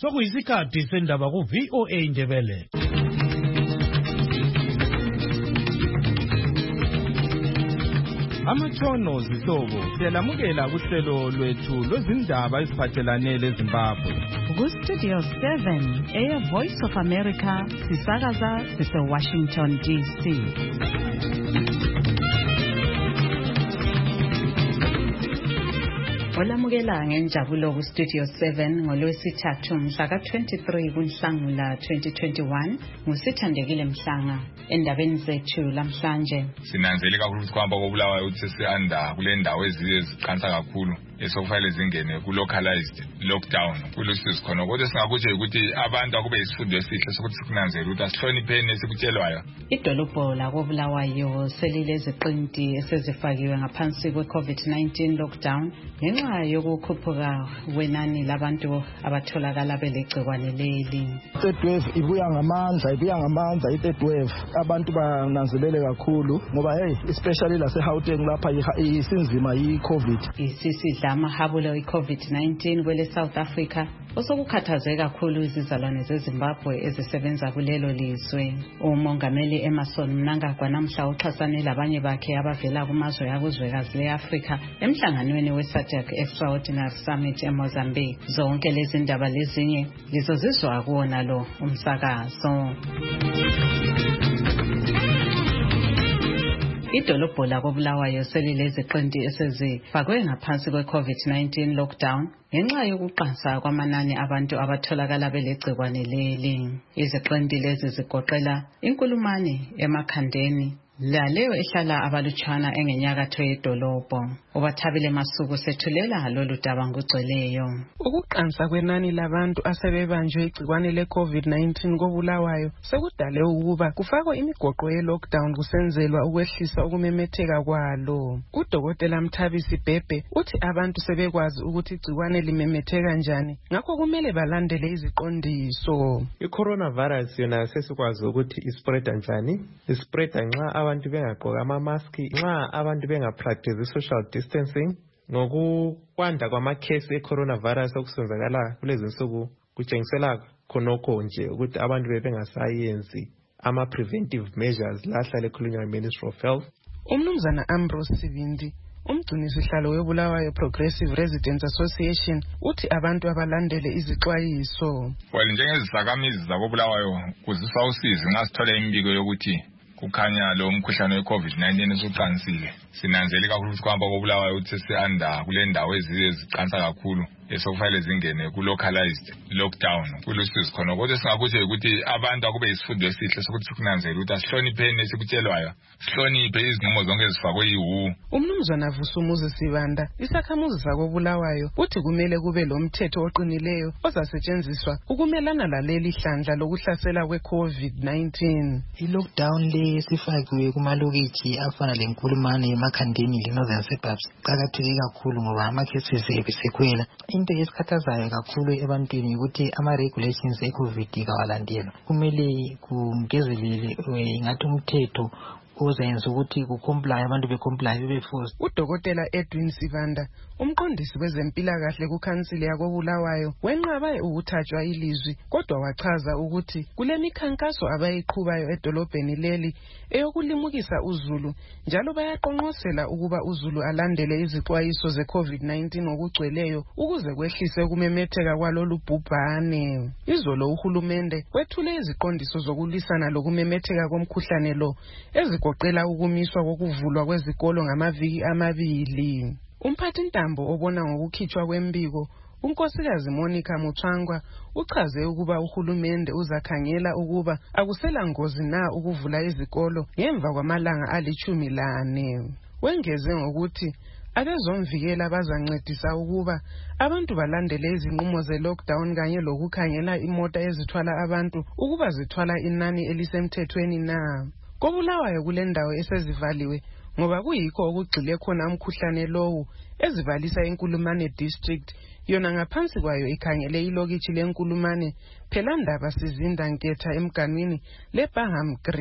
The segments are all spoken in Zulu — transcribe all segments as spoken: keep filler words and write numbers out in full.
Sokuyisikhathi sendaba ku V O A Indebele. Amatshono zihlobo siyalamukela kuhlelo lwethu lwezindaba eziphathelane leZimbabwe. Ku Studio seven, Air Voice of America, sisakaza sise Washington D C. Olamukela ngenjabulo ku Studio seven ngolwesithathu mhla ka twenty-three kuNhlangula twenty twenty-one ngusithandekile Mhlanga. Endabeni zethu lamhlanje sinanzele kakhulu kwamba kobulawayo uthi seanda kule ndawo eziqansa kakhulu esokufanele zingene ku localized lockdown kulusizi khona kodwa singakutshe ukuthi abantu akube isifundo esihle sokuthi sikunanzele ukuthi asihlonipheni esikutshelwayo. Idolobho la kobulawayo selile iziqinti esezifakiwe ngaphansi kwe COVID nineteen lockdown ngenxa yokukhuphuka wenani labantu abatholakala belegcikwane leli. Third wave ibuya ngamandla ibuya ngamandla i-third wave abantu bananzelele kakhulu ngoba hey especially la seGauteng lapha isinzima yi-COVID. Isisidla amahabulo i-COVID nineteen kwele South Africa osokukhathaze kakhulu izizalwane zeZimbabwe ezisebenza kulelo lizwe. Umongameli Emmerson Mnangagwa namhla uxhasane labanye bakhe abavela kumazwe yakuzwekazi le-Afrika emhlanganweni we-SADC Extraordinary Summit eMozambique. Zonke lezi ndaba lezinye lizozizwa kuwona lo umsakazo. Idolobho la kobulawayo selile iziqinti esezifakwe ngaphansi kwe COVID nineteen lockdown ngenxa yokuqansa kwamanani abantu abatholakala belegcikwane leli. Iziqinti lezi zigoqela inkulumane emakhandeni laleyo ehlala abalutshwana engenyakatho yedolobho. Ubathabile Masuku sethulela lolu daba ngugcweleyo. Ukuqansa kwenani labantu asebebanjwe igcikwane le-COVID nineteen kobulawayo sekudale ukuba kufakwe imigoqo ye-lockdown kusenzelwa ukwehlisa ukumemetheka kwalo. Udokotela Mthabisi Bhebhe uthi abantu sebekwazi ukuthi igcikwane limemetheka njani ngakho kumele balandele iziqondiso. I-coronavirus yona sesikwazi ukuthi ispreada njani, ispreada nxa abantu bengagqoka ama-maski, nxa abantu bengapractice social distancing. Ngokukwanda kwamakhesi e-coronavirus okusenzakala kulezi nsuku kutshengisela khonokho nje ukuthi abantu bebengasayenzi ama-preventive measures lahlale khulunywa Ministry of Health. Umnumzana Ambrose Sibindi umgcinisihlalo webulawayo Progressive Residents Association uthi abantu abalandele izixwayiso. Well njengezisakamizi zakobulawayo kuziswa usizi ngasithola imbiko yokuthi kukhanya lo mkhuhlane we-COVID nineteen usuqansile. Sinanzele kakhulu kwamba kobulawayo uthi seanda kule ndawo eziqansa kakhulu esokufanele zingene ku localized lockdown kulusizi khona kodwa singakutshe ukuthi abantu akube isifundo esihle sokuthi sikunanzele ukuthi asihlonipheni esikutshelwayo, sihloniphe izinqumo zonke ezifakwe yi-W H O. Umnumzana Vusumuzi Sibanda isakhamuzi sakobulawayo uthi kumele kube lo mthetho oqinileyo ozasetshenziswa ukumelana laleli hlandla lokuhlasela kwe-COVID nineteen. I-lockdown le sifakiwe kumalokithi afana lenkulumane emakhandeni le-northern suburbs qakatheke kakhulu ngoba ama-cases ebisekhwela. Into esikhathazayo kakhulu ebantwini ukuthi ama-regulations e-COVID kawalandelwa. Kumele kungezelele ngathi umthetho ozenza ukuthi kucomply abantu becomply beforce. Udokotela Edwin Sivanda umqondisi wezempilakahle kukhansili yakobulawayo wenqabe ukuthathwa ilizwi kodwa wachaza ukuthi kule mikhankaso abayiqhubayo edolobheni leli eyokulimukisa uzulu njalo bayaqonqosela ukuba uzulu alandele izixwayiso ze-COVID nineteen ngokugcweleyo ukuze kwehlise ukumemetheka kwalolu bhubhane. Izolo uhulumende wethule iziqondiso zokulisana lokumemetheka komkhuhlane lo ezigoqela ukumiswa kokuvulwa kwezikolo ngamaviki amabili. Umphathintambo obona ngokukhitshwa kwembiko unkosikazi Monica Mutswangwa uchaze ukuba uhulumende uzakhangela ukuba akusela ngozi na ukuvula izikolo ngemva kwamalanga alithumi lane. Wengeze ngokuthi abezomvikela bazancedisa ukuba abantu balandele izinqumo ze-lockdown kanye lokukhangela imota ezithwala abantu ukuba zithwala inani elisemthethweni na. Kobulawayo kule ndawo esezivaliwe ngoba kuyikho okugxile khona umkhuhlane lowu ezivalisa inkulumane district yona ngaphansi kwayo ikhangele ilokithi lenkulumane phela ndaba sizinda nketha emganwini leBaham Green.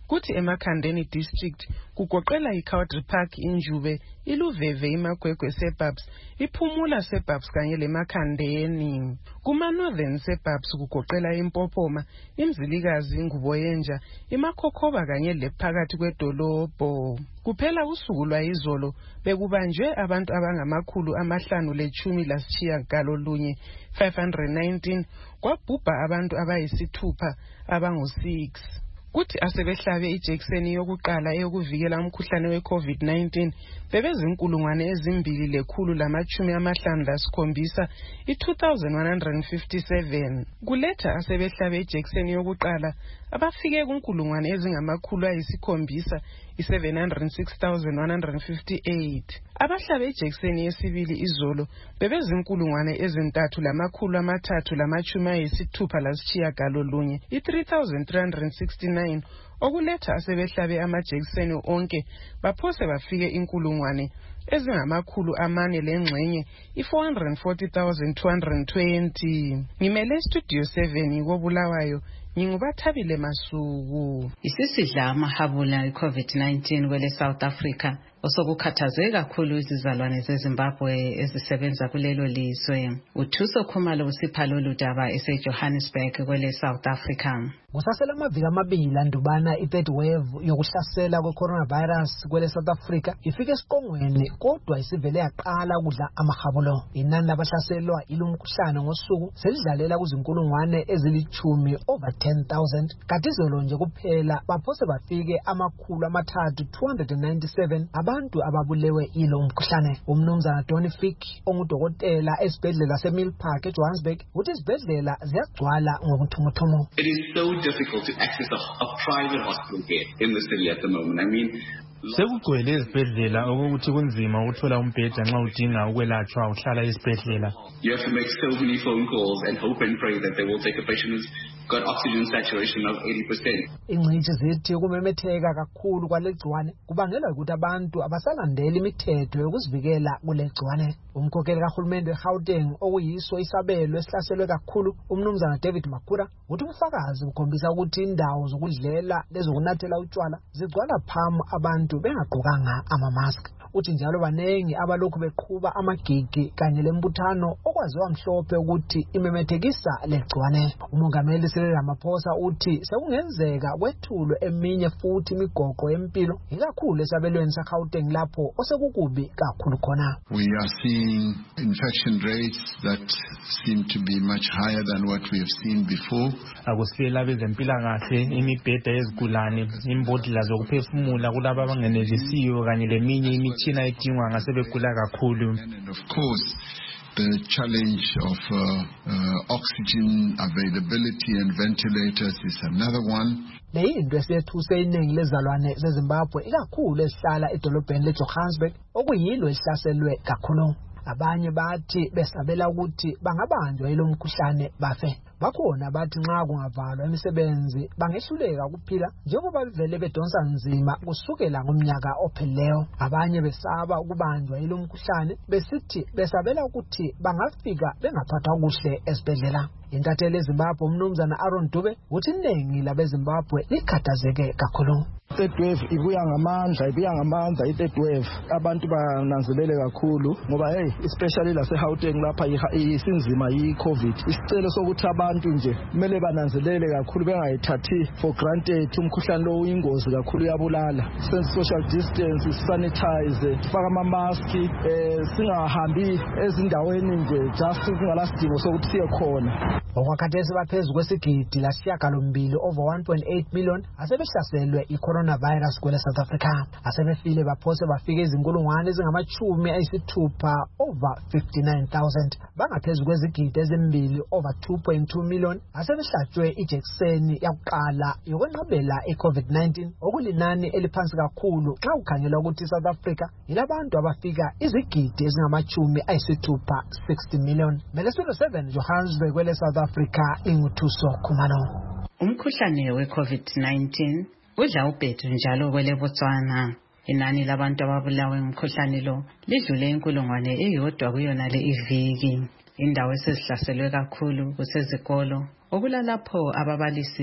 kuthi eMakhandeni district kugoqela iCowdry Park injube iLuveve iMagwegwe suburbs iPhumula suburbs kanye leMakhandeni. Kuma-northern suburbs kugoqela iMpophoma iMzilikazi Nguboyenja iMakhokhoba kanye lephakathi kwedolobho. Kuphela usuku lwayizolo bekubanjwe abantu abangamakhulu amahlanu lechumi lasitshiyagalolunye five hundred nineteen kwabhubha abantu abayisithupha abangu-six. Kuthi asebehlabe ijekiseni yokuqala eyokuvikela umkhuhlane we-COVID nineteen bebezinkulungwane ezimbili lekhulu lamachumi amahlanu lasikhombisa i-two thousand one hundred fifty-seven. Kuletha asebehlabe ijekiseni yokuqala abafike kunkulungwane ezingamakhulu ayisikhombisa i-seven hundred six thousand one hundred fifty-eight. Abahlabe ijekiseni yesibili izolo bebezinkulungwane ezintathu lamakhulu amathathu lamachumi ayisithupha lasitshiyagalolunye i-three thousand three hundred sixty-nine. Okuletha asebehlabe amajekiseni onke baphose bafike inkulungwane ezingamakhulu amane lengxenye i-four hundred forty thousand two hundred twenty. Ngimele Studio seven koBulawayo, ngingubathabile Masuku. Isisidla amahabula i-COVID nineteen kwele South Africa osokukhathaze kakhulu izizalwane zeZimbabwe ezisebenza kulelo lizwe. uThuso Khumalo usipha lolu daba eseJohannesburg kwele South Africa. Kusasela amaviki amabili andubana i-third wave yokuhlasela kwe-coronavirus kwele South Africa ifike esiqongweni kodwa isivele yaqala ukudla amahabulo. Inani labahlaselwa ilumkhuhlane ngosuku selidlalela kuzinkulungwane ezilichumi over ten thousand. Katizolo nje kuphela baphose bafike amakhulu amathathu two hundred ninety-seven abantu ababulewe ilo umkhuhlane. Umnumzana Donnie Fick ongudokotela esibhedlela seMilpark eJohannesburg uthi izibhedlela ziyagcwala ngokuthumuthumu. It is so difficult to access a, a private hospital here in the city at the moment. I mean, sekugcwele izibhedlela okokuthi kunzima ukuthola umbheda nxa udinga ukwelatshwa uhlala esibhedlela. You have to make so many phone calls and hope and pray that they will take a patient who's got oxygen saturation of eighty percent. Ingcitshi zithi kumemetheka kakhulu kwalegcwane kubangela ukuthi abantu abasalandeli imithetho yokuzivikela kulegcwane. Umkhokheli kahulumende weGauteng okuyiso isabelo esihlaselwe kakhulu umnumzana David Makhura uthi ubufakazi bukhombisa ukuthi indawo zokudlela lezokunathela utshwala zigcwala phamu abantu bengagqokanga ama-mask. Uthi njalo banengi abalokhu beqhuba amagigi kanye lembuthano okwaziwa mhlophe ukuthi imemethekisa legcwane. Umongameli Cyril Ramaphosa uthi sekungenzeka kwethulwe eminye futhi imigoqo yempilo ikakhulu esabelweni seGauteng lapho osekukubi kakhulu khona. We are seeing infection rates that seem to be much higher than what we have seen before. Akusela bezempilakahle imibheda yezigulane imbodlela zokuphefumula kulabo abangenelisiyo kanye leminye imitshina edingwa ngasebegula kakhulu. And of course the challenge of uh, uh, oxygen availability and ventilators is another one. Leyinto esethuse iningi lezalwane zeZimbabwe ikakhulu esihlala edolobheni leJohannesburg okuyilo esihlaselwe kakhulu. Abanye bathi besabela ukuthi bangabanjwa yilo mkhuhlane bafe. Bakhona bathi nxa kungavalwa imisebenzi bangehluleka ukuphila njengoba bevele bedonsa nzima kusukela ngomnyaka opheleyo. Abanye besaba ukubanjwa yilo mkhuhlane besithi besabela ukuthi bangafika bengaphathwa kuhle esibhedlela. Intatheli eZimbabwe umnumzana Aaron Dube uthi iningi labeZimbabwe likhathazeke kakhulu. Third wave ibuya ngamandla ibuya ngamandla i-third wave abantu bananzelele kakhulu ngoba hey especially la seGauteng lapha isinzima yi-COVID. Isicelo sokuthi abantu nje kumele bananzelele kakhulu bengayithathi for granted umkhuhlane lo uyingozi kakhulu uyabulala. Sense social distance, sanitize, faka ama-mask, eh singahambi ezindaweni nje just kungalasidingo sokuthi siye khona. Okwakhathesi baphezulu kwesigidi lasishiyagalombili over one point eight million asebehlaselwe i-coronavirus kwele South Africa. Asebefile baphose bafike izinkulungwane ezingamachumi ayisithupha over fifty-nine thousand. Bangaphezulu kwezigidi ezimbili over two point two million asebehlatshwe ijekiseni yakuqala yokwenqabela i-COVID nineteen okulinani eliphansi kakhulu xa ukhangelwa ukuthi South Africa ilabantu abafika izigidi ezingamachumi ayisithupha sixty million. Mele Studio seven Johannesburg kwele South Africa inguthuso Khumalo. Umkhuhlane we-COVID nineteen udla ubhedu njalo kwele Botswana. Inani labantu ababulawe ngumkhuhlane lo lidlule inkulungwane eyodwa kuyona le iviki. Indawo esezihlaselwe kakhulu kusezikolo okulalapho ababalisi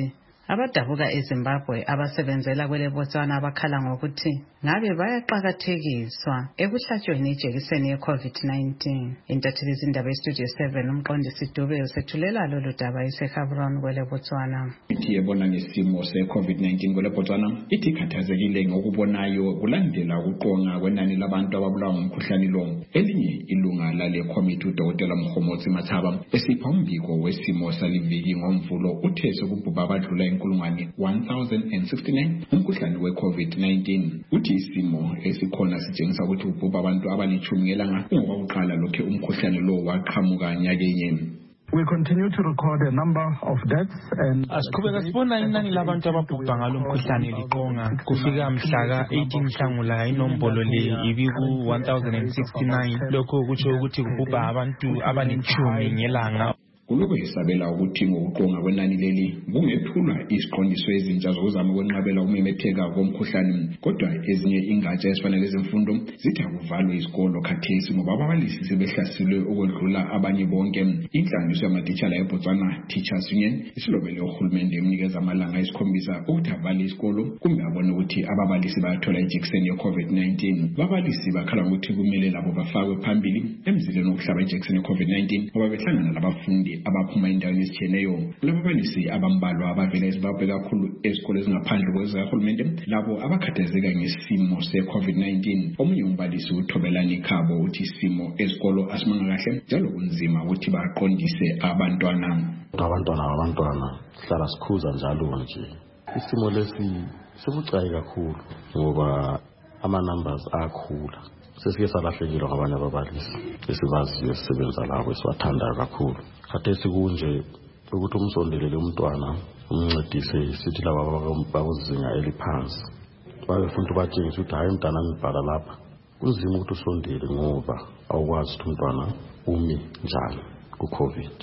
Abadabuka eZimbabwe abasebenzela kwele Botswana abakhala ngokuthi ngabe bayaqhakathekiswa ekuhlatshweni ijekiseni ye-COVID nineteen. Intatheli izindaba eStudio seven umqondisi Dube usethulela lolu daba iseKabrona kwele Botswana. Ithi yebona ngesimo se-COVID nineteen kwele Botswana ithi khathazekile ngokubonayo kulandela ukuqonga kwenani labantu ababulawa ngumkhuhlane lo. Elinye ilunga lale committee uDokotela Mkhomotsi Mathaba esipha umbiko wesimo saliviki ngomvulo uthe sekubhubha abadlula inkulungwane one thousand sixty-nine umkhuhlane we-COVID nineteen. Uthi isimo esikhona sitshengisa ukuthi ubhubha abantu abalichumi ngelanga ngoba uqala lokho umkhuhlane lo waqhamuka nyakenye. We continue to record a number of deaths and asiqhubeka sibona inani labantu ababhubha ngalo mkhuhlane liqonga kufika mhla ka eighteen Nhlangula inombolo le ibiku one thousand sixty-nine lokho kutsho ukuthi kubhubha abantu abalichumi ngelanga. Kuloko hisabela ukuthi ngokuqonga kwenani leli kungethulwa isiqondiso ezintsha zokuzama ukwenqabela ukumemetheka komkhuhlane kodwa ezinye ingatsha ezifana lezemfundo zithi akuvalwe isikolo khathesi ngoba ababalisi sebehlasilwe ukwedlula abanye bonke. Inhlanganiso yamatitshala eBotswana Teachers Union isilobele uhulumende emnikeza amalanga esikhombisa ukuthi avale isikolo kumbe abone ukuthi ababalisi bayathola ijekiseni ye-COVID nineteen. Ababalisi bakhala ukuthi kumele labo bafakwe phambili emzileni wokuhlaba ijekiseni ye-COVID nineteen ngoba behlangana labafundi abaphuma endaweni ezitshiyeneyo. Labo balisi abambalwa abavela eZimbabwe kakhulu ezikole ezingaphandle kwezikahulumende labo abakhathazeka ngesimo se-COVID nineteen. Omunye umbalisi uThobelani Khabo uthi isimo ezikolo asimanga kahle njalo kunzima ukuthi baqondise abantwana. Abantwana abantwana hlala sikhuza njalo nje. Isimo lesi sibucayi kakhulu ngoba ama numbers akhula. Sesike salahlekile ngabanye ababalisi esibaziyo sisebenza labo esiwathandayo kakhulu. Khathesi kunje ukuthi umsondelele umntwana umncedise sithi laba bakuzinga eliphansi babefuna batshengisa ukuthi hayi mntana ngibhala lapha kunzima ukuthi usondele ngoba awukwazi ukuthi umntwana umi njani ku-COVID.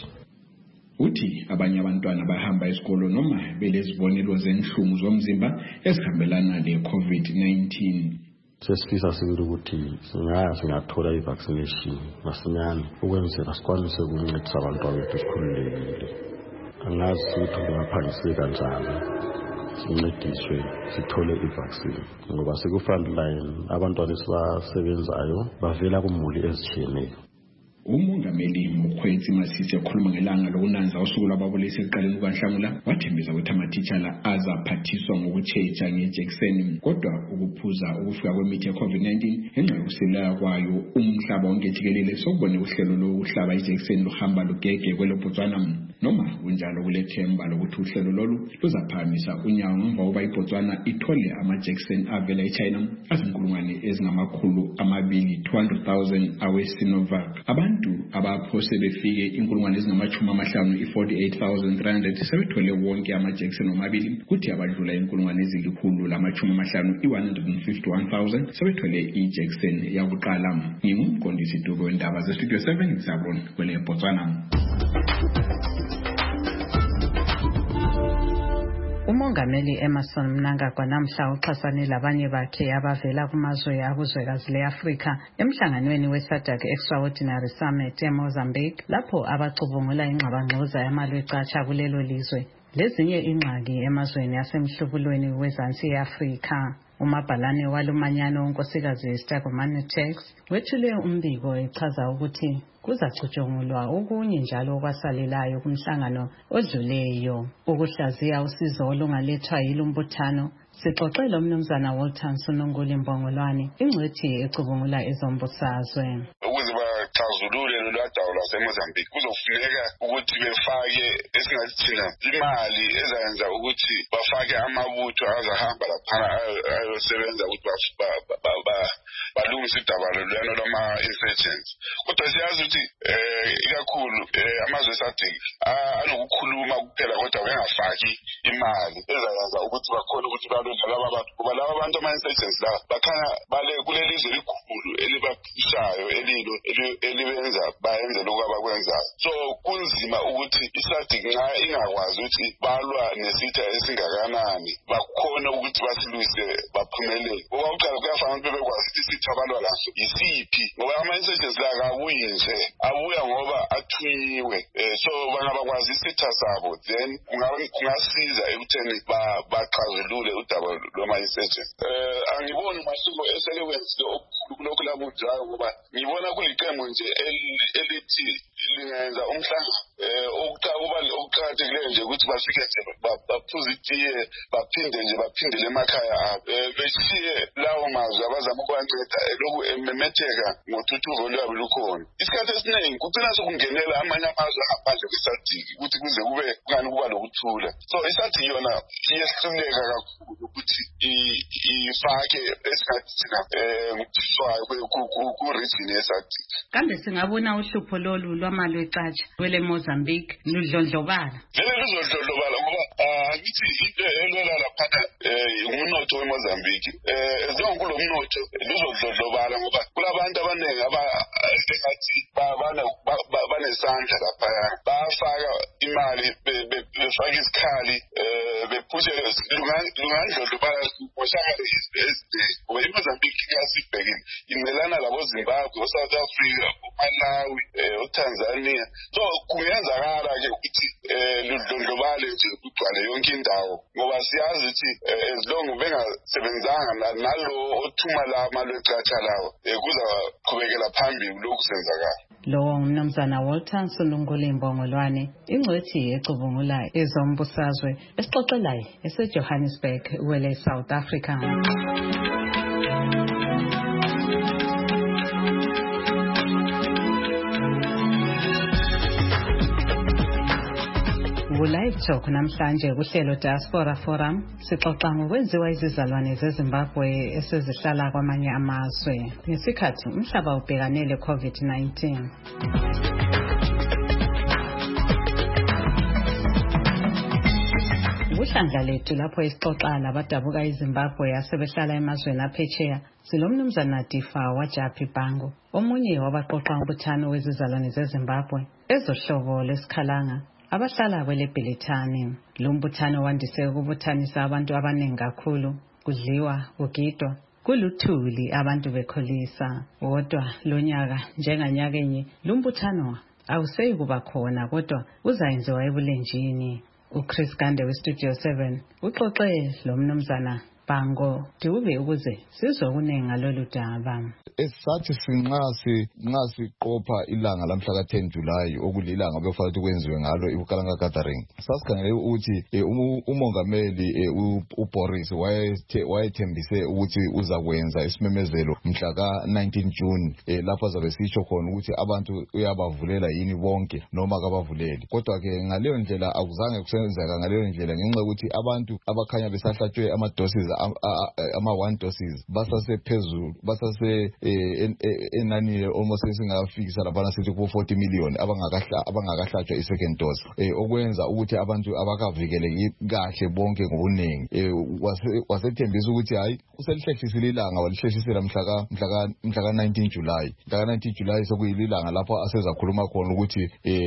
Uthi abanye abantwana bahamba esikolo noma belezibonelo zenhlungu zomzimba ezihambelana le-COVID nineteen. Sesifisa sibili ukuthi singaya singathola i-vaccination masinyane ukwenzela sikwanise ukuncedisa abantwana bethu sikhululekile. Angazi ukuthi kungaphangise kanjani sincediswe sithole i-vaccine ngoba siku-front line abantwana esibasebenzayo bavela kumuli ezitshiyeneyo. Umongameli Mkhwetsi Masisi ekhuluma ngelanga lokunanza usuku lwababalisi ekuqaleni kukaNhlangula wathembisa ukuthi amatitshala azaphathiswa ngokutsheja ngejekiseni kodwa ukuphuza ukufika kwemithi ye-COVID nineteen ngenxa yokusilela kwayo umhlaba wonke jikelele sokubone uhlelo lokuhlaba ijekiseni luhamba lugege kwele Botswana. Noma kunjalo kulethemba lokuthi uhlelo lolu luzaphakamisa unyawo ngemva kokuba iBotswana ithole amajekiseni avela eChina azinkulungwane ezingamakhulu amabili two hundred thousand awe-Sinovac. Abantu abaphose befike inkulungwane ezingamachumi amahlanu i-forty-eight thousand three hundred sebethole wonke amajekiseni omabili kuthi abadlula inkulungwane ezilikhulu lamachumi amahlanu i-one hundred fifty-one thousand sebethole ijekiseni yakuqala. Ngingumqondisi Dube wendaba zeStudio seven eKabrona kwele Botswana. Umongameli Emmerson Mnangagwa namhla uxhasane labanye bakhe abavela kumazwe akuzwekazi le-Afrika emhlanganweni we-SADC Extraordinary Summit eMozambique lapho abacubungula ingxabangxoza yamalwecatsha kulelo lizwe lezinye ingxaki emazweni asemhlubulweni wezansi ye-Afrika. Umabhalane walumanyano unkosikazi Stergomane Tax wethule umbiko echaza ukuthi kuzacutshungulwa okunye njalo okwasalelayo kumhlangano odluleyo ukuhlaziya usizo olungalethwa yilumbuthano. Sixoxela umnumzana Walter Nsonongoli Mbongolwane ingcwethi ecubungula ezombusazwe. Ukuze baxazulule lolwadawo lwaseMozambique kuzofuneka ukuthi befake esingathi thina imali ezayenza ukuthi bafake amabutho azahamba laphana ayosebenza ukuthi balungise idaba lolwano lwama-insurgents. Kodwa siyazi ukuthi ikakhulu amazwe eSADC anokukhuluma kuphela kodwa bengafaki imali ezayenza ukuthi bakhona ukuthi laba bantu kuba laba bantu ama-insurgents la bakhanya bale kulelizwe elikhulu elibaphishayo elilo elibenza bayenze lokhu abakwenzayo. So kunzima ukuthi i-SADC nxa ingakwazi ukuthi balwa nesitha esingakanani bakhona ukuthi basilwise baphumelele. Ngoba uqala kuyafana ukuthi bebekwazi ukuthi isitha balwa laso yisiphi ngoba ama-insurgents la kabuyi nje abuya ngoba athiwe so bangabakwazi isitha sabo then kungasiza ekutheni baxazulule udaba lwama-insurgency. Eh angiboni umahluko eselekwenzile okulokhu labujayo ngoba ngibona kuliqembu nje elithi lingenza umhlangano eh okuqakathekileyo nje ukuthi bafike nje baphuze itiye baphinde nje baphindele emakhaya abo beshiye lawo mazwi abazama ukwanceda lokhu ememetheka ngothuthuvo lwabo lukhona. Isikhathi esiningi kugcina sokungenela amanye amazwe ngaphandle kwesadiki ukuthi kuze kube kungani kuba lokuthula. So isadiki yona iyehluleka kakhulu ukuthi ifake esikhathi thina ngokuthiwayo ku-region yesadiki. Kambe singabona uhlupho lolu lwamali wecatsha kwele Mozambique ludlondlobala? Vele luzodlondlobala ngoba ngithi into elwela laphana umnotho weMozambique ezonke kulo mnotho luzodlondlobala ngoba kulabantu abaningi abasengathi banesandla laphaya bafaka imali befaka isikhali bephushe lungandlondlobala ngoshakale ezinengi ngoba iMozambique ikasibhekile imelana labo Zimbabwe, South Africa, Malawi, uTanzania. So kungenzakala-ke ukuthi ludlondlobale nje kugcwale yonke indawo ngoba siyazi ukuthi as long bengasebenzanga nalo othuma la mali wecatsha lawo kuza qhubekela phambili lokhu senzakala. Lo umnumzana Walter Nsulunkulu Imbongolwane ingcwethi ecubungula ezombusazwe esixoxelayo eseJohannesburg wele South Africa. Live Talk namhlanje kuhlelo Diaspora Forum sixoxa ngokwenziwa izizalwane zeZimbabwe esezihlala kwamanye amazwe ngesikhathi umhlaba ubhekanele COVID nineteen. Kuhlandla lethu lapho isixoxa labadabuka iZimbabwe yasebehlala emazweni aphetsheya silomnumzana Difa waJapi Bango omunye wabaqoqa ubuthano wezizalwane zeZimbabwe ezohlobo lesikhalanga abahlala kwele Bhilithani. Lo mbuthano wandise ukubuthanisa abantu abaningi kakhulu, kudliwa, kugidwa, kuluthuli abantu bekholisa. Kodwa lonyaka njenganyaka enye lo mbuthano awuseyi kuba khona kodwa uzayenziwa ebulenjini. uChris Gande weStudio seven uxoxe lo mnumzana Bango Dube ukuze sizokunenga ngalolu daba. Esathi sinqasi nqasi qopha ilanga lamhla ka ten July okulilanga befanele ukwenziwe ngalo ibukalanga gathering. Sasikhangele ukuthi umongameli uBoris wayethembise ukuthi uzakwenza isimemezelo mhla ka nineteen June lapho azabe sisho khona ukuthi abantu uyabavulela yini bonke noma kabavuleli. Kodwa ke ngaleyo ndlela akuzange kusenzeka ngaleyo ndlela ngenxa ukuthi abantu abakhanya besahlatshwe ama doses ama one doses basase phezulu basase enani almost singafikisa lapha sithi ku forty million abangakahla abangakahlatshwa i second dose okwenza ukuthi abantu abakavikeleki kahle bonke ngobunengi wasethembisa ukuthi hayi uselihlehlisa ilanga walihlehlisa mhla mhla mhla ka nineteen July mhla ka nineteen July sokuyilanga lapho asezakhuluma khona ukuthi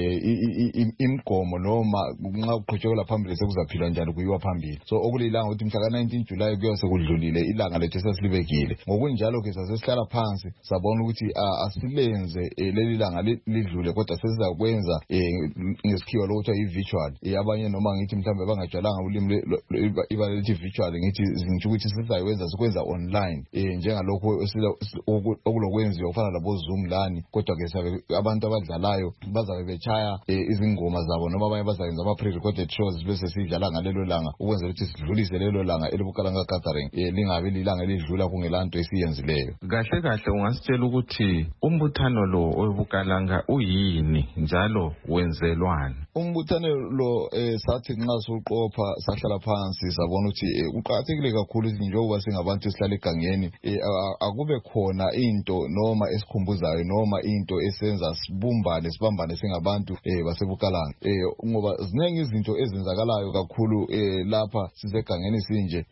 imgomo noma nxa uqhutshekela phambili sekuzaphilwa njani kuyiwa phambili. So okulilanga ukuthi mhla ka nineteen July kuyose kudlulile ilanga lethu sesilibekile. Ngokunjalo ke sasesihlala phansi sabona ukuthi asilenze leli langa lidlule kodwa sesizakwenza ngesikhiwa lokuthiwa i-virtual. Abanye noma ngithi mhlawumbe bangatshalanga ulimi ibalethi virtual ngithi ngisho ukuthi sizayenza sikwenza online njengalokho okulokwenziwa kufana labo Zoom lani kodwa ke sabe abantu abadlalayo bazabe bechaya izingoma zabo noma abanye bazayenza ama pre-recorded shows bese sidlala ngalelo langa ukwenza ukuthi sidlulise lelo langa elibukalanga gathering lingabe lilanga elidlula kungelanto esiyenzileyo. Kahle kahle ungasitshela ukuthi umbuthano lo obukalanga uyini njalo wenzelwani? Umbuthano lo sathi nxa soqopha sahlala phansi sabona ukuthi uqhakathekile kakhulu njengoba singabantu esihlala egangeni akube khona into noma esikhumbuzayo noma into esenza sibumbane sibambane singabantu basebukalanga ngoba ziningi izinto ezenzakalayo kakhulu lapha sisegangeni sinje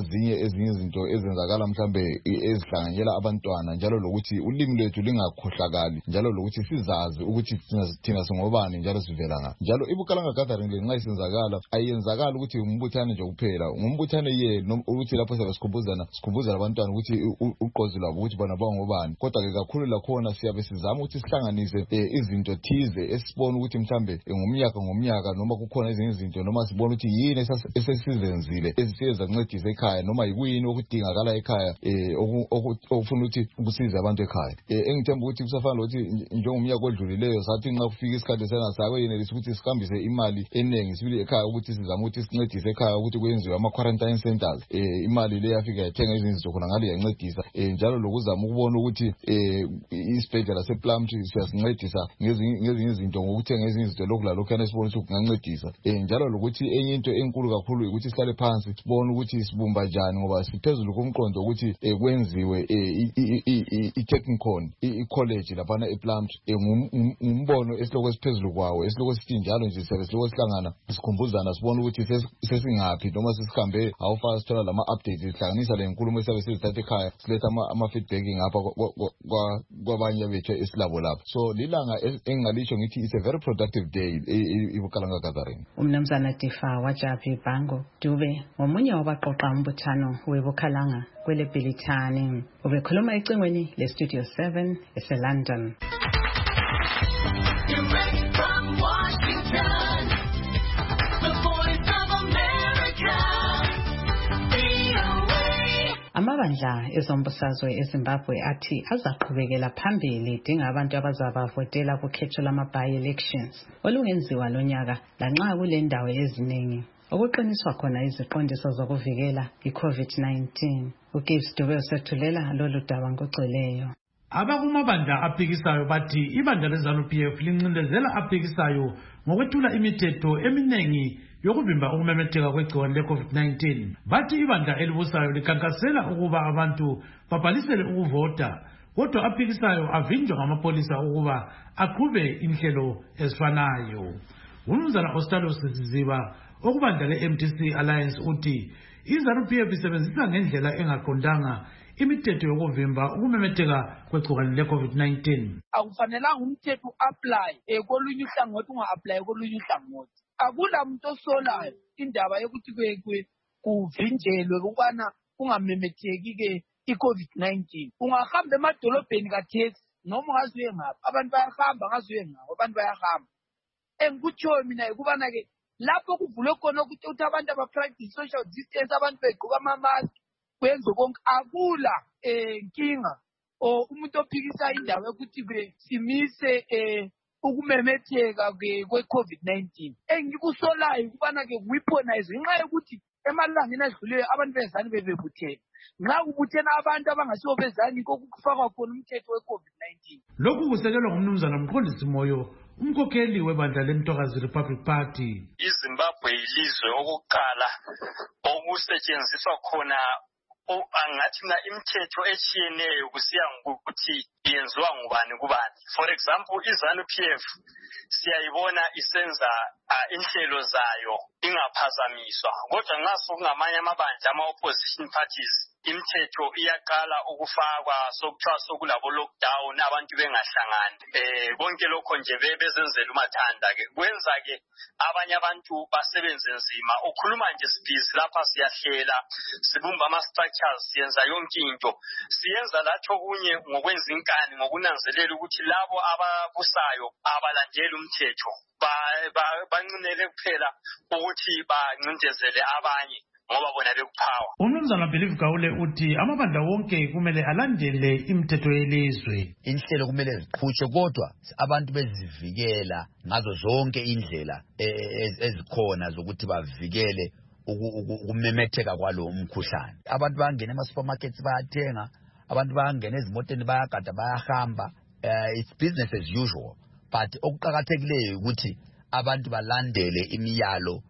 ezinye ezinye izinto ezenzakala mhlambe ezihlanganyela abantwana njalo lokuthi ulimi lwethu lingakhohlakali njalo lokuthi sizazi ukuthi thina singobani njalo sivela nga njalo iBukalanga gathering le nxa isenzakala ayenzakala ukuthi umbuthane nje kuphela umbuthane ye ukuthi lapho siyasikhumbuzana sikhumbuzana abantwana ukuthi uqozi lwabo ukuthi bona bangobani kodwa ke kakhulu lakhona siyabe sizama ukuthi sihlanganise izinto thize esibona ukuthi mhlambe ngomnyaka ngomnyaka noma kukhona ezinye izinto noma sibona ukuthi yini esesizenzile ezisiza ncedisa ekhaya noma yikuyini okudingakala ekhaya okufuna ukuthi kusize abantu ekhaya engithemba ukuthi kusafana lokuthi njengomnyaka odlulileyo sathi nxa kufika isikhathi sena sakwe yenelisa ukuthi sikambise imali eningi sibili ekhaya ukuthi sizama ukuthi sincedise ekhaya ukuthi kuyenziwe ama quarantine centers imali le yafika yathenga izinto khona ngale yancedisa njalo lokuzama ukubona ukuthi isibhedlela sePlumtree siyasincedisa ngezinye izinto ngokuthenga ezinye izinto lokula lokhana sibona ukuthi kungancedisa njalo lokuthi enye into enkulu kakhulu ukuthi sihlale phansi sibone ukuthi sibumba njani ngoba siphezulu komqondo ukuthi kwenziwe i-technical i-college laphana ePlumtree ngumbono esiloko esiphezulu kwawo esiloko sithi njalo nje siyabe siloko sihlangana sikhumbuzana sibone ukuthi sesingaphi noma sesihambe awufaka sithola lama updates sihlanganisa le nkulumo esiyabe sizithatha ekhaya siletha ama-feedback ngapha kwabanye bethu esilabo lapho so lilanga engingalisho ngithi it's a very productive day iBukalanga gathering. Umnumzana Tifa Wajapi Bango Dube ngomunye wabaqoqa umbuthano weBukalanga kwele Bhilithani ubekhuluma ecingweni le Studio seven eseLondon. Amabandla ezombusazwe eZimbabwe athi azaqhubekela phambili idinga abantu abazabavotela kukhetho lama-by elections olungenziwa lonyaka lanxa kule ndawo eziningi okuqiniswa khona iziqondiso zokuvikela i-COVID nineteen. uGibbs Dube usethulela lolu daba ngogcweleyo. Abakumabandla aphikisayo bathi ibandla leZANU-P F lincindezela aphikisayo ngokwethula imithetho eminengi yokuvimba ukumemetheka kwegciwane le-COVID nineteen. Bathi ibandla elibusayo likhankasela ukuba abantu babhalisele ukuvota kodwa aphikisayo avinjwa ngamapolisa ukuba aqhube inhlelo ezifanayo. Umnumzana Ostalo Siziba okubandla le-M D C Alliance uthi iZANU-P F isebenzisa ngendlela engaqondanga imithetho yokuvimba ukumemetheka kwegciwane le-COVID nineteen. Akufanelanga umthetho u-apply kolunye uhlangothi unga-apply kolunye uhlangothi. Akula muntu osolayo indaba yokuthi kuvinjelwe ukubana kungamemetheki ke i-COVID nineteen. Ungahamba emadolobheni kathesi noma ungazuye ngapha abantu bayahamba ngazuye ngapha abantu bayahamba. Engikutshoyo mina ukubana ke lapho kuvulwe khona ukuthi abantu aba-practice social distance abantu begqoka ama-mask kwenze konke akula inkinga o umuntu ophikisa indaba yokuthi simise ukumemetheka kwe-COVID nineteen. Engikusolayo ukubana ke weaponize ngenxa yokuthi emalangeni adluleyo abantu bezani bebebuthene nxa kubuthena abantu abangasibo bezani kokufakwa khona umthetho we-COVID nineteen. Lokhu kusekelwa ngumnumzana Mqondisi Moyo umkhokheli webandla leNtokazi Republic Party. iZimbabwe yilizwe okuqala okusetshenziswa khona angathi na imithetho etshiyeneyo kusiya ngokuthi yenziwa ngubani kubani. For example, iZANU-P F siyayibona isenza inhlelo zayo ingaphazamiswa kodwa nxa sokungamanye amabandla ama-opposition parties imithetho iyaqala ukufakwa sokuthiwa sokulabo lockdown abantu bengahlangani eh konke lokho nje bezenzela umathanda-ke kwenza-ke abanye abantu basebenze nzima ukhuluma nje sibhizi lapha siyahlela sibumba ama-structures siyenza yonke into siyenza lathi okunye ngokwenza inkani ngokunanzelela ukuthi labo ababusayo abalandeli umthetho bancinele kuphela ukuthi bancindezele abanye ngoba bona bekuphawa. Umnumzana Believe Gawule uthi amabandla wonke kumele alandele imithetho yelizwe. Inhlelo kumele ziqhutshwe kodwa abantu bezivikela ngazo zonke indlela ezikhona zokuthi bavikele ukumemetheka kwalo umkhuhlane. Abantu bangena ema-supermarkets bayathenga, abantu bangena ezimoteni bayagada bayahamba. It's business as usual. But okuqakathekileyo ukuthi abantu balandele imiyalo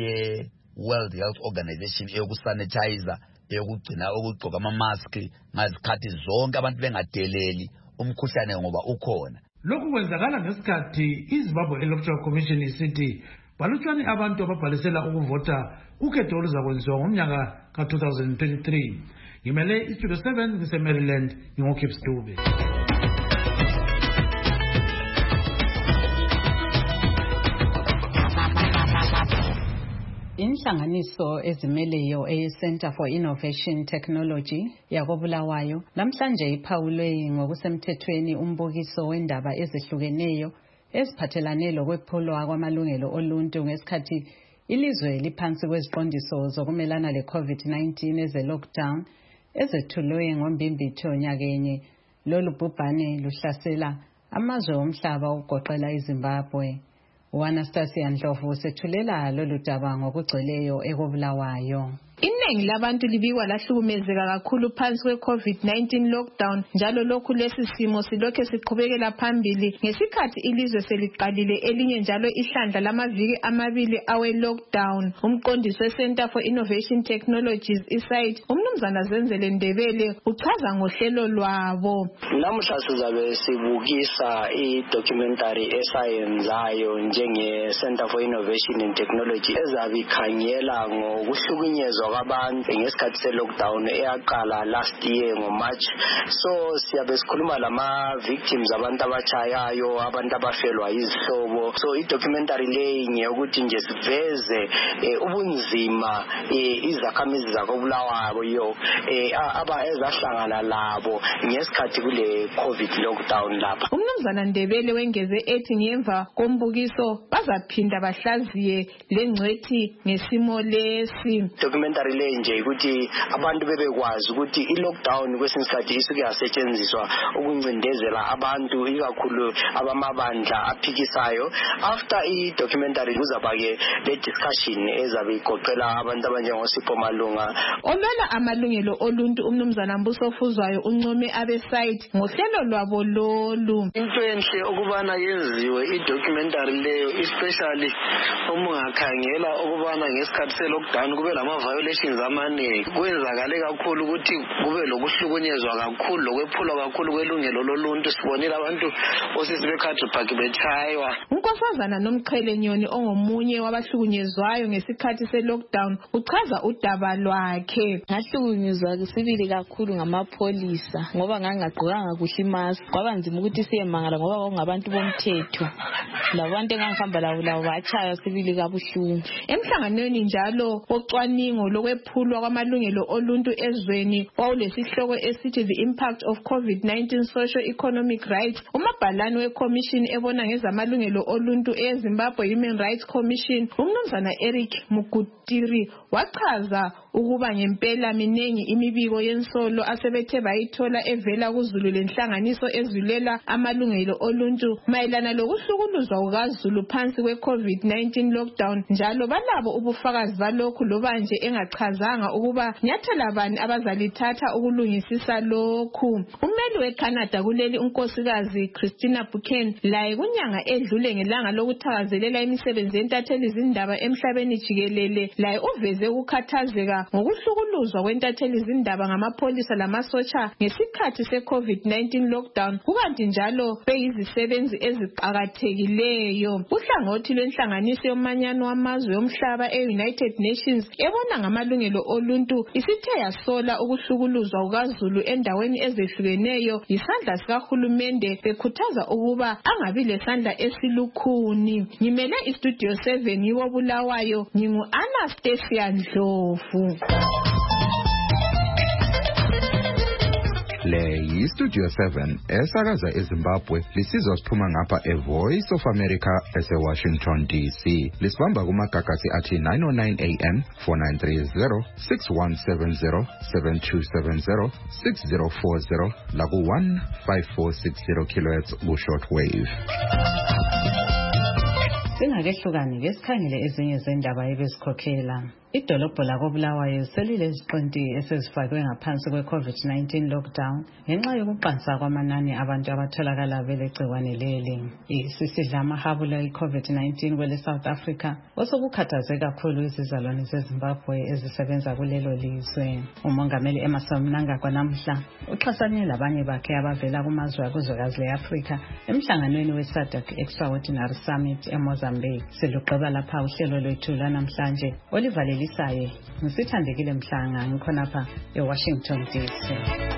ye World Health Organization eyokusanitizer eyokugcina ukugqoka ama-mask ngazikhathi zonke abantu bengadeleli umkhuhlane ngoba ukhona. Lokhu kwenzakala ngesikhathi iZimbabwe Electoral Commission isithi balutshwane abantu ababhalisela ukuvota ukhetho oluzakwenziwa ngomnyaka ka two thousand twenty-three. Ngimele iStudio seven ngise-Maryland, ngingoKips Dube. Inhlanganiso ezimeleyo e-Center for Innovation Technology yakobulawayo namhlanje iphawulwe ngokusemthethweni umbukiso wendaba ezihlukeneyo eziphathelane lokwephulwa kwamalungelo oluntu ngesikhathi ilizwe liphansi kweziqondiso zokumelana le-COVID nineteen eze-lockdown ezethulwe ngombimbitho nyakenye. Lolu bhubhane luhlasela amazwe omhlaba ugoqela iZimbabwe. uAnastasia Ndlovu sethulela lolu daba ngokugcweleyo ekobulawayo. Iningi labantu libikwa lahlukumezeka kakhulu phansi kwe-COVID nineteen lockdown, njalo lokhu lesi simo silokhe siqhubekela phambili ngesikhathi ilizwe seliqalile elinye njalo ihlandla lamaviki amabili awe-lockdown. Umqondisi we-Center for Innovation Technologies i-SITE, umnumzana Zenzele Ndebele, uchaza ngohlelo lwabo. Namuhla sizabe sibukisa i-documentary esayenzayo njenge-Center for Innovation and Technology ezabe ikhangela ngokuhlukunyezwa kwabantu ngesikhathi se-lockdown eyaqala last year ngo-March. So siyabe sikhuluma lama victims, abantu abachayayo, abantu abafelwa izihlobo. So i-documentary leyi ngeyokuthi nje siveze ubunzima izakhamizi zakobulawayo aba ezahlangana labo ngesikhathi kule COVID lockdown lapha. Umnumzana Ndebele wengeze ethi ngemva kombukiso bazaphinda bahlaziye lengcwethi ngesimo lesi. Documentary le nje ukuthi abantu bebekwazi ukuthi i-lockdown kwesinye isikhathi isuke yasetshenziswa ukuncindezela abantu ikakhulu abamabandla aphikisayo. After i-documentary kuzaba-ke le discussion ezabe igoqela abantu abanjengosipho Malunga olwela amalungelo oluntu. Umnumzana Mbuso Fuzwayo uncome abe-SITE ngohlelo lwabo lolu. Into enhle ukubana yenziwe i-documentary leyo, especially uma ungakhangela ukubana ngesikhathi se-lockdown kube lama-violations amaningi, kwenzakale kakhulu ukuthi kube lokuhlukunyezwa kakhulu lokwephulwa kakhulu kwelungelo loluntu. Sibonile abantu osisi beCountry Park betshaywa. uNkosazana Nomqhele Nyoni ongomunye wabahlukunyezwayo ngesikhathi se-lockdown uchaza udaba lwakhe. Ngahlukunyezwa sibili kakhulu ngamapholisa ngoba ngangagqokanga kuhle imask. Kwaba nzima ukuthi siyemangala ngoba kwakungabantu bomthetho, labantu engangihamba labo labo batshaya sibili kabuhlungu. Emhlanganweni njalo ocwaningo lokwephulwa kwamalungelo oluntu ezweni wawulesihloko esithi the impact of COVID nineteen social economic rights, umabhalane weCommission ebona ngezamalungelo oluntu eZimbabwe Human Rights Commission umnumzana Eric Mugutiri wachaza ukuba ngempela minengi imibiko yensolo asebethe bayithola evela kuZulu lenhlanganiso ezilela amalungelo oluntu mayelana lokuhlukuluzwa kukaZulu phansi kwe-COVID nineteen lockdown, njalo balabo ubufakazi balokhu loba nje engachazanga ukuba nyathela bani abazalithatha ukulungisisa lokhu. Ummeli weCanada kuleli unkosikazi Christina Buchan laye kunyanga edlule ngelanga lokuthakazelela imisebenzi yentatheli izindaba emhlabeni jikelele laye uveze ukukhathazeka ngokuhlukuluzwa kwentatheli izindaba ngamapholisa lamasotsha ngesikhathi se-COVID nineteen lockdown, kukanti njalo beyizisebenzi eziqakathekileyo. Uhlangothi lwenhlanganiso yomanyano wamazwe omhlaba e-United Nations ebona ngamalungelo oluntu isithe yasola ukuhlukuluzwa kukaZulu endaweni ezehlukeneyo yisandla sikahulumende, bekhuthaza ukuba angabi lesandla esilukhuni. Ngimele iStudio seven yikobulawayo, ngingu-Anastasia Ndlovu. Le yiStudio seven esakaza eZimbabwe, lisizwa siphuma ngapha eVoice of America ese-Washington D C. Lisibamba kumagagasi athi nine oh nine A M, four nine three zero, six one seven zero, seven two seven zero, six zero four zero laku one five four six zero kilohertz ku-short wave. Singakehlukani ke sikhangele ezinye zendaba ebezikhokhela. Idolobho lakoBulawayo selilesiqinti esezifakwe ngaphansi kwe-COVID nineteen lockdown ngenxa yokuqansa kwamanani abantu abatholakala belegciwane leli. Isisidla amahabula i-COVID nineteen kwele South Africa osokukhathaze kakhulu izizalwane zeZimbabwe ezisebenza kulelo lizwe. Umongameli Emmerson Mnangagwa namuhla uxhasane labanye bakhe abavela kumazwe akuzwekazi le-Afrika emhlanganweni we-SADC Extraordinary Summit eMozambique. Siluqeba lapha uhlelo lwethu lanamhlanje olivale lisaye ngisithandekile Mhlanga ngikhonapha eWashington D C.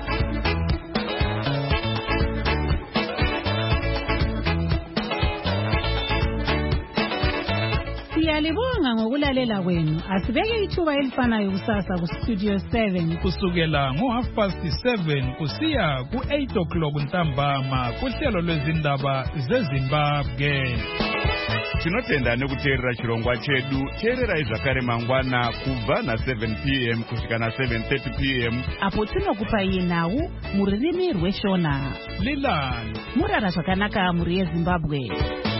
Siyalibonga ngokulalela kwenu. Asibeke ithuba elifanayo kusasa ku Studio seven kusukela ngo half past seven kusiya ku eight o'clock ntambama kuhlelo lwezindaba zeZimbabwe. Tinotenda nekuteerera chirongwa chedu. Teererai zvakare mangwana kubva na seven p m kusvika na seven thirty p m apo tinokupa iye nhau mururimi rweshona. Lilani murara zvakanaka muri yeZimbabwe.